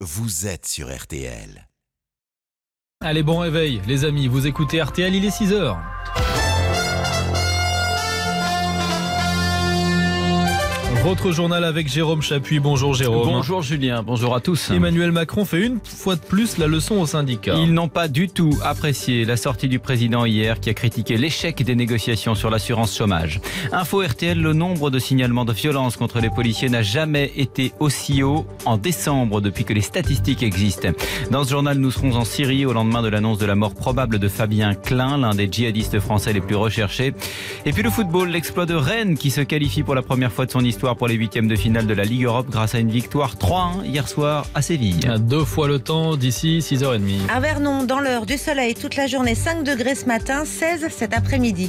vous êtes sur RTL. Allez, bon réveil les amis, vous écoutez RTL, il est 6h. Votre journal avec Jérôme Chapuis. Bonjour Jérôme. Bonjour Julien, bonjour à tous. Emmanuel Macron fait une fois de plus la leçon aux syndicats. Ils n'ont pas du tout apprécié la sortie du président hier qui a critiqué l'échec des négociations sur l'assurance chômage. Info RTL, le nombre de signalements de violence contre les policiers n'a jamais été aussi haut en décembre depuis que les statistiques existent. Dans ce journal, nous serons en Syrie au lendemain de l'annonce de la mort probable de Fabien Klein, l'un des djihadistes français les plus recherchés. Et puis le football, l'exploit de Rennes qui se qualifie pour la première fois de son histoire pour les huitièmes de finale de la Ligue Europe grâce à une victoire 3-1 hier soir à Séville. 2 fois le temps d'ici 6h30. À Vernon, dans l'heure du soleil toute la journée, 5 degrés ce matin, 16 cet après-midi.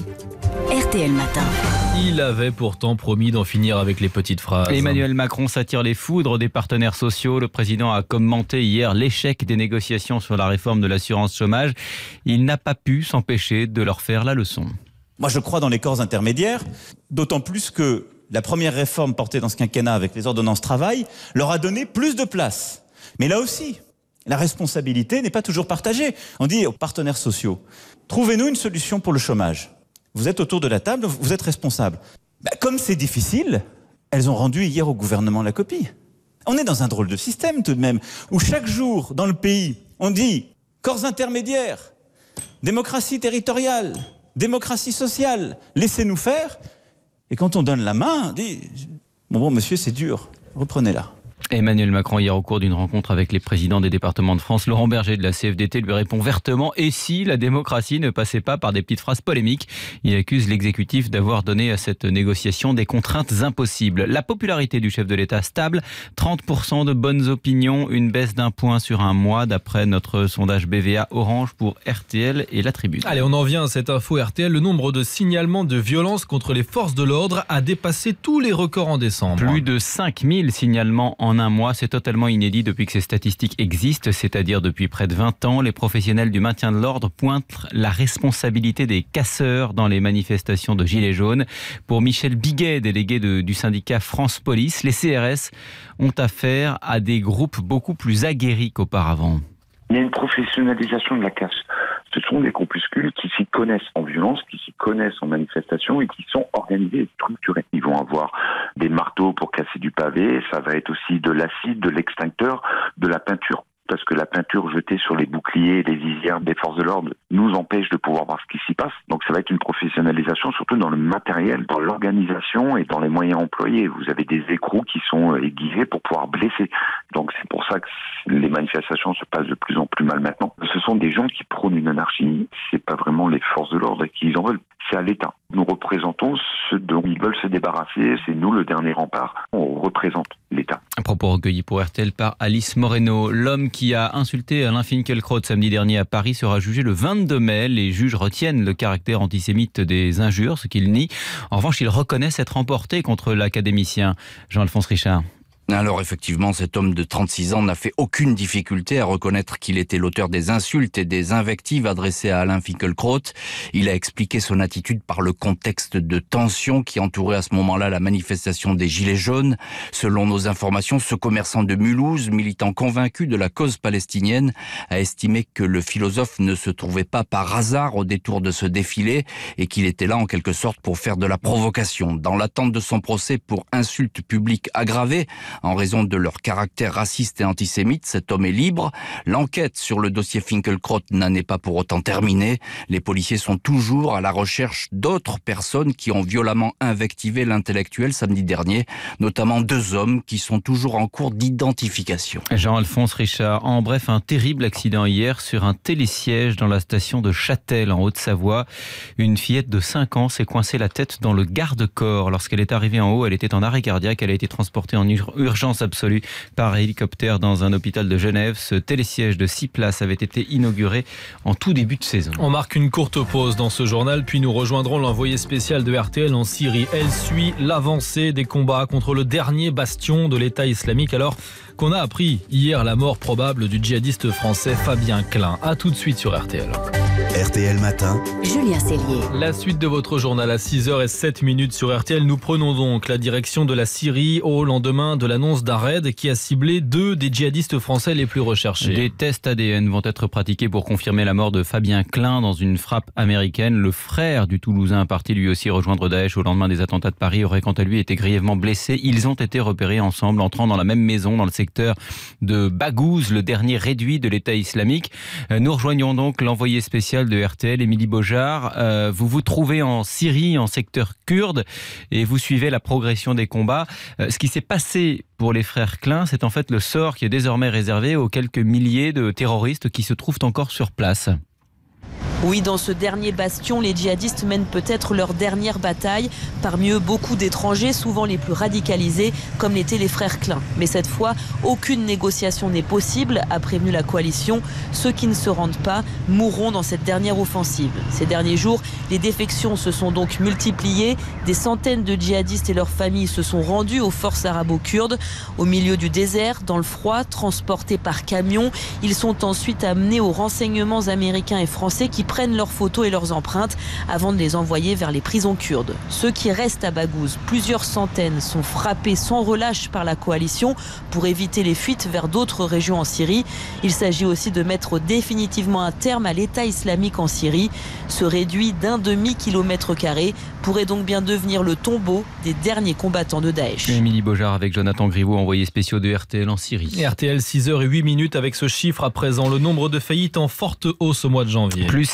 RTL Matin. Il avait pourtant promis d'en finir avec les petites phrases. Emmanuel Macron s'attire les foudres des partenaires sociaux. Le président a commenté hier l'échec des négociations sur la réforme de l'assurance chômage. Il n'a pas pu s'empêcher de leur faire la leçon. Moi, je crois dans les corps intermédiaires, d'autant plus que la première réforme portée dans ce quinquennat avec les ordonnances travail leur a donné plus de place. Mais là aussi, la responsabilité n'est pas toujours partagée. On dit aux partenaires sociaux, trouvez-nous une solution pour le chômage. Vous êtes autour de la table, vous êtes responsables. Comme c'est difficile, elles ont rendu hier au gouvernement la copie. On est dans un drôle de système tout de même, où chaque jour dans le pays, on dit corps intermédiaires, démocratie territoriale, démocratie sociale, laissez-nous faire. Et quand on donne la main, on dit « Bon, monsieur, c'est dur, reprenez-la ». Emmanuel Macron, hier au cours d'une rencontre avec les présidents des départements de France, Laurent Berger de la CFDT lui répond vertement « Et si la démocratie ne passait pas par des petites phrases polémiques ?» Il accuse l'exécutif d'avoir donné à cette négociation des contraintes impossibles. La popularité du chef de l'État stable, 30% de bonnes opinions, une baisse d'1 point sur un mois d'après notre sondage BVA Orange pour RTL et La Tribune. Allez, on en vient à cette info RTL. Le nombre de signalements de violence contre les forces de l'ordre a dépassé tous les records en décembre. Plus de 5000 signalements en un mois, c'est totalement inédit depuis que ces statistiques existent, c'est-à-dire depuis près de 20 ans. Les professionnels du maintien de l'ordre pointent la responsabilité des casseurs dans les manifestations de Gilets jaunes. Pour Michel Biguet, délégué du syndicat France Police, les CRS ont affaire à des groupes beaucoup plus aguerris qu'auparavant. Il y a une professionnalisation de la casse. Ce sont des groupuscules qui s'y connaissent en violence, qui s'y connaissent en manifestation et qui sont organisés et structurés. Ils vont avoir des marteaux pour casser du pavé, ça va être aussi de l'acide, de l'extincteur, de la peinture. Parce que la peinture jetée sur les boucliers et les visières des forces de l'ordre nous empêche de pouvoir voir ce qui s'y passe. Donc ça va être une professionnalisation, surtout dans le matériel, dans l'organisation et dans les moyens employés. Vous avez des écrous qui sont aiguisés pour pouvoir blesser. Donc c'est pour ça que les manifestations se passent de plus en plus mal maintenant. Ce sont des gens qui prônent une anarchie. C'est pas vraiment les forces de l'ordre qui en veulent. C'est à l'État. Nous représentons ceux dont ils veulent se débarrasser. C'est nous le dernier rempart. On représente l'État. Un propos recueilli pour RTL par Alice Moreno. L'homme qui a insulté Alain Finkielkraut samedi dernier à Paris sera jugé le 22 mai. Les juges retiennent le caractère antisémite des injures, ce qu'il nie. En revanche, il reconnaît s'être emporté contre l'académicien. Jean-Alphonse Richard. Alors effectivement, cet homme de 36 ans n'a fait aucune difficulté à reconnaître qu'il était l'auteur des insultes et des invectives adressées à Alain Finkielkraut. Il a expliqué son attitude par le contexte de tension qui entourait à ce moment-là la manifestation des Gilets jaunes. Selon nos informations, ce commerçant de Mulhouse, militant convaincu de la cause palestinienne, a estimé que le philosophe ne se trouvait pas par hasard au détour de ce défilé et qu'il était là en quelque sorte pour faire de la provocation. Dans l'attente de son procès pour insulte publique aggravée, en raison de leur caractère raciste et antisémite, cet homme est libre. L'enquête sur le dossier Finkielkraut n'en est pas pour autant terminée. Les policiers sont toujours à la recherche d'autres personnes qui ont violemment invectivé l'intellectuel samedi dernier, notamment 2 hommes qui sont toujours en cours d'identification. Jean-Alphonse Richard. En bref, un terrible accident hier sur un télésiège dans la station de Châtel en Haute-Savoie. Une fillette de 5 ans s'est coincée la tête dans le garde-corps. Lorsqu'elle est arrivée en haut, elle était en arrêt cardiaque. Elle a été transportée en urgence absolue par hélicoptère dans un hôpital de Genève. Ce télésiège de 6 places avait été inauguré en tout début de saison. On marque une courte pause dans ce journal, puis nous rejoindrons l'envoyé spécial de RTL en Syrie. Elle suit l'avancée des combats contre le dernier bastion de l'État islamique, alors qu'on a appris hier la mort probable du djihadiste français Fabien Klein. A tout de suite sur RTL. RTL Matin. Julien Cellier. La suite de votre journal à 6h07 sur RTL. Nous prenons donc la direction de la Syrie au lendemain de l'annonce d'un raid qui a ciblé 2 des djihadistes français les plus recherchés. Des tests ADN vont être pratiqués pour confirmer la mort de Fabien Klein dans une frappe américaine. Le frère du Toulousain, parti lui aussi rejoindre Daesh au lendemain des attentats de Paris, aurait quant à lui été grièvement blessé. Ils ont été repérés ensemble, entrant dans la même maison dans le secteur de Baghouz, le dernier réduit de l'État islamique. Nous rejoignons donc l'envoyé spécial de RTL, Émilie Beaujard. Vous vous trouvez en Syrie, en secteur kurde, et vous suivez la progression des combats. Ce qui s'est passé pour les frères Klein, c'est en fait le sort qui est désormais réservé aux quelques milliers de terroristes qui se trouvent encore sur place. Oui, dans ce dernier bastion, les djihadistes mènent peut-être leur dernière bataille. Parmi eux, beaucoup d'étrangers, souvent les plus radicalisés, comme l'étaient les frères Klein. Mais cette fois, aucune négociation n'est possible, a prévenu la coalition. Ceux qui ne se rendent pas mourront dans cette dernière offensive. Ces derniers jours, les défections se sont donc multipliées. Des centaines de djihadistes et leurs familles se sont rendus aux forces arabo-kurdes. Au milieu du désert, dans le froid, transportés par camion, ils sont ensuite amenés aux renseignements américains et français qui prennent leurs photos et leurs empreintes avant de les envoyer vers les prisons kurdes. Ceux qui restent à Baghouz, plusieurs centaines, sont frappés sans relâche par la coalition pour éviter les fuites vers d'autres régions en Syrie. Il s'agit aussi de mettre définitivement un terme à l'État islamique en Syrie. Ce réduit d'un demi-kilomètre-carré pourrait donc bien devenir le tombeau des derniers combattants de Daesh. Émilie Beaujard avec Jonathan Griveaux, envoyé spéciaux de RTL en Syrie. RTL 6h08 avec ce chiffre à présent. Le nombre de faillites en forte hausse au mois de janvier. Plus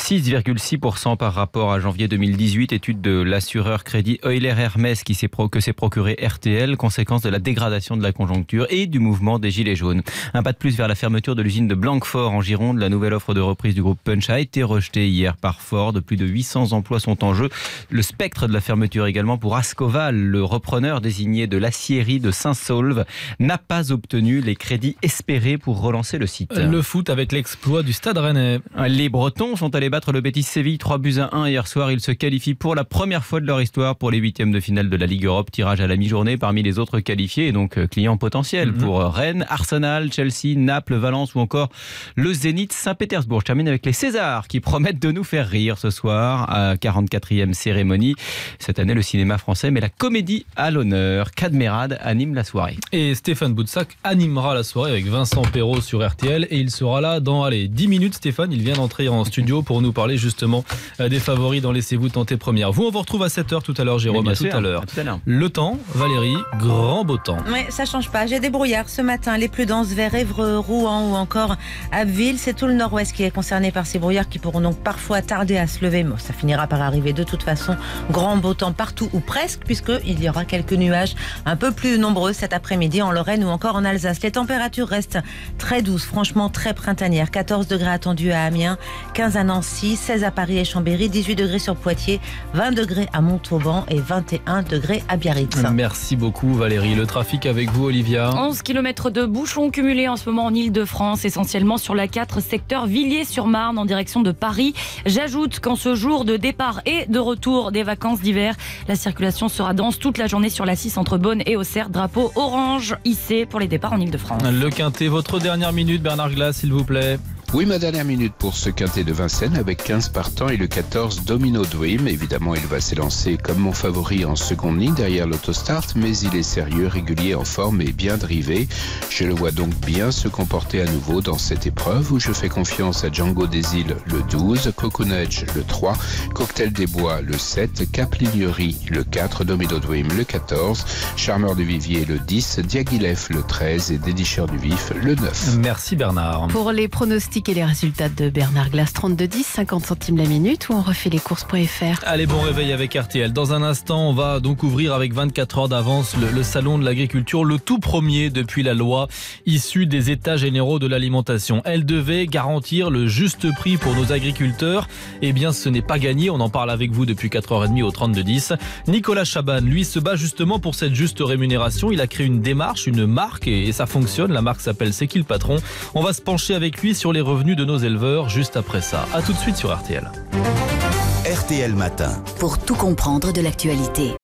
6,6% par rapport à janvier 2018, étude de l'assureur Crédit Euler Hermès que s'est procuré RTL, conséquence de la dégradation de la conjoncture et du mouvement des Gilets jaunes. Un pas de plus vers la fermeture de l'usine de Blanquefort en Gironde. La nouvelle offre de reprise du groupe Punch a été rejetée hier par Ford. Plus de 800 emplois sont en jeu. Le spectre de la fermeture également pour Ascoval, le repreneur désigné de l'acierie de Saint-Saulve, n'a pas obtenu les crédits espérés pour relancer le site. Le foot avec l'exploit du Stade Rennais. Les Bretons sont allés battre le Betis Séville 3-1 hier soir. Ils se qualifient pour la première fois de leur histoire pour les 8e de finale de la Ligue Europe. Tirage à la mi-journée parmi les autres qualifiés et donc clients potentiels pour Rennes, Arsenal, Chelsea, Naples, Valence ou encore le Zénith Saint-Pétersbourg. Je termine avec les Césars qui promettent de nous faire rire ce soir à 44e cérémonie. Cette année, le cinéma français met la comédie à l'honneur. Cadmerade anime la soirée. Et Stéphane Boutsac animera la soirée avec Vincent Perrault sur RTL et il sera là dans 10 minutes. Stéphane, il vient d'entrer en studio pour nous parler justement des favoris dans Laissez-vous tenter première. Vous, on vous retrouve à 7h tout à l'heure, Jérôme. À tout à l'heure. Le temps, Valérie, grand beau temps. Oui, ça change pas. J'ai des brouillards ce matin, les plus denses vers Évreux, Rouen ou encore Abbeville. C'est tout le nord-ouest qui est concerné par ces brouillards qui pourront donc parfois tarder à se lever. Mais ça finira par arriver de toute façon. Grand beau temps partout ou presque, puisqu'il y aura quelques nuages un peu plus nombreux cet après-midi en Lorraine ou encore en Alsace. Les températures restent très douces, franchement très printanières. 14 degrés attendus à Amiens, 15 à Nancy, 16 à Paris et Chambéry, 18 degrés sur Poitiers, 20 degrés à Montauban et 21 degrés à Biarritz. Merci beaucoup Valérie. Le trafic avec vous, Olivia. 11 km de bouchons cumulés en ce moment en Ile-de-France, essentiellement sur la 4 secteur Villiers-sur-Marne en direction de Paris. J'ajoute qu'en ce jour de départ et de retour des vacances d'hiver, la circulation sera dense toute la journée sur la 6 entre Beaune et Auxerre. Drapeau orange hissé pour les départs en Ile-de-France. Le quintet, votre dernière minute, Bernard Glass, s'il vous plaît. Oui, ma dernière minute pour ce quintet de Vincennes avec 15 partants et le 14 Domino Dream. Évidemment, il va s'élancer comme mon favori en seconde ligne derrière l'autostart, mais il est sérieux, régulier, en forme et bien drivé. Je le vois donc bien se comporter à nouveau dans cette épreuve où je fais confiance à Django des Îles le 12, Coconudge le 3, Cocktail des Bois le 7, Cap Lignerie le 4, Domino Dream le 14, Charmeur de Vivier le 10, Diaghilev le 13 et Dénicheur du Vif le 9. Merci Bernard. Pour les pronostics et les résultats de Bernard Glass, 32,10, 50 centimes la minute, ou on refait les courses.fr. Allez, bon réveil avec RTL. Dans un instant, on va donc ouvrir avec 24 heures d'avance le salon de l'agriculture, le tout premier depuis la loi issue des états généraux de l'alimentation. Elle devait garantir le juste prix pour nos agriculteurs. Eh bien, ce n'est pas gagné. On en parle avec vous depuis 4h30 au 3210. Nicolas Chaban, lui, se bat justement pour cette juste rémunération. Il a créé une démarche, une marque et ça fonctionne. La marque s'appelle C'est qui le patron ? On va se pencher avec lui sur les revenus de nos éleveurs juste après ça. A tout de suite sur RTL. RTL Matin. Pour tout comprendre de l'actualité.